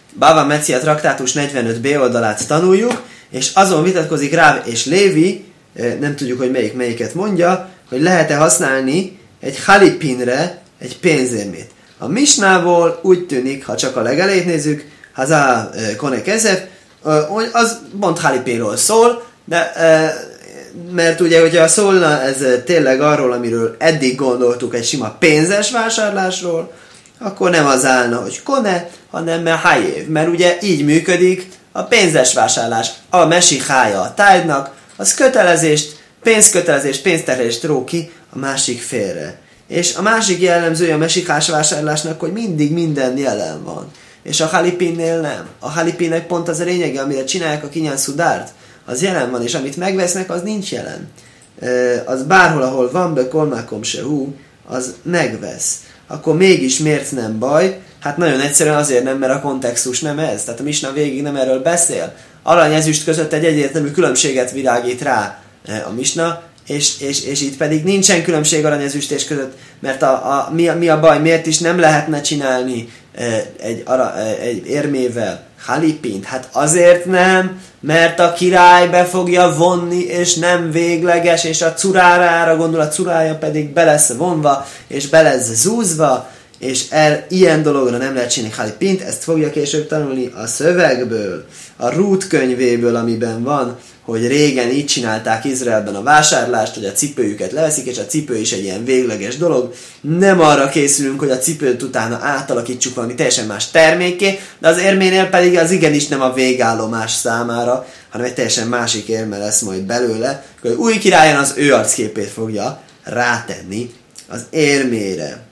Bava Metzia traktátus 45b oldalát tanuljuk, és azon vitatkozik Ráv és Lévi, nem tudjuk, hogy melyiket mondja, hogy lehet-e használni egy halipinre egy pénzérmét. A Misnából úgy tűnik, ha csak a legelejét nézzük, Hazá Kone Kezef, az pont halipinról szól, de mert ugye, hogyha szólna ez tényleg arról, amiről eddig gondoltuk, egy sima pénzes vásárlásról, akkor nem az állna, hogy kone, hanem hájév. Mert ugye így működik a pénzes vásárlás. A mesihája a tájnak, az kötelezést, pénzterhelést ró ki a másik félre. És a másik jellemzője a mesikás vásárlásnak, hogy mindig minden jelen van. És a halipinnél nem. A halipinnek pont az a lényege, amire csinálják a kinyan szudárt, az jelen van, és amit megvesznek, az nincs jelen. Az bárhol, ahol van be kolmákom se hú, az megvesz. Akkor mégis miért nem baj? Hát nagyon egyszerűen azért nem, mert a kontextus nem ez. Tehát a Misna végig nem erről beszél. Arany-ezüst között egy egyértelmű különbséget világít rá a Misna, és itt pedig nincsen különbség arany-ezüstés között, mert mi a baj, miért is nem lehetne csinálni egy érmével halipint? Hát azért nem, mert a király be fogja vonni, és nem végleges, és a curárára gondol, a curája pedig be lesz vonva, és be lesz zúzva, és ilyen dologra nem lehet csinálni halipint, ezt fogja később tanulni a szövegből, a Rút könyvéből, amiben van, hogy régen így csinálták Izraelben a vásárlást, hogy a cipőjüket leveszik, és a cipő is egy ilyen végleges dolog. Nem arra készülünk, hogy a cipőt utána átalakítsuk valami teljesen más termékké, de az érménél pedig az igenis nem a végállomás számára, hanem egy teljesen másik érme lesz majd belőle, hogy új királyon az ő arcképét fogja rátenni az érmére.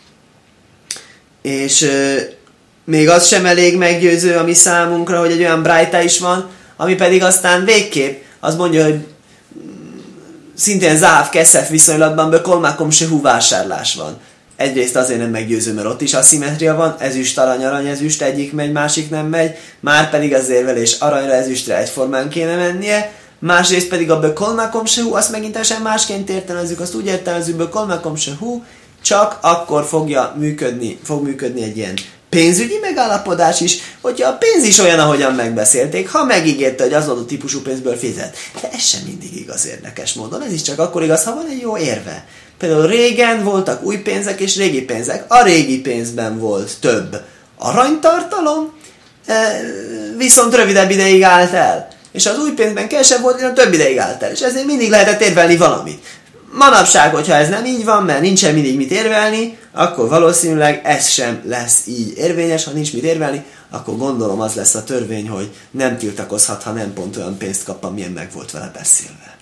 És még az sem elég meggyőző a mi számunkra, hogy egy olyan brájta is van, ami pedig aztán végképp azt mondja, hogy szintén záv keszef viszonylatban bekolmákom se hú vásárlás van. Egyrészt azért nem meggyőző, mert ott is aszimetria van, ezüst, arany, arany, ezüst, egyik megy, másik nem megy, már pedig az érvelés aranyra, ezüstre egyformán kéne mennie, másrészt pedig a bekolmákom se hú, azt megint teljesen másként értelmezzük, azt úgy értelmezzük, bekolmákom se hú, csak akkor fog működni egy ilyen pénzügyi megállapodás is, hogyha a pénz is olyan, ahogyan megbeszélték, ha megígérte, hogy az adott típusú pénzből fizet. De ez sem mindig igaz érdekes módon, ez is csak akkor igaz, ha van egy jó érve. Például régen voltak új pénzek és régi pénzek. A régi pénzben volt több aranytartalom, viszont rövidebb ideig állt el. És az új pénzben kevesebb volt, viszont több ideig állt el. És ezért mindig lehetett érvelni valamit. Manapság, hogyha ez nem így van, mert nincsen mindig mit érvelni, akkor valószínűleg ez sem lesz így érvényes. Ha nincs mit érvelni, akkor gondolom az lesz a törvény, hogy nem tiltakozhat, ha nem pont olyan pénzt kap, amilyen meg volt vele beszélve.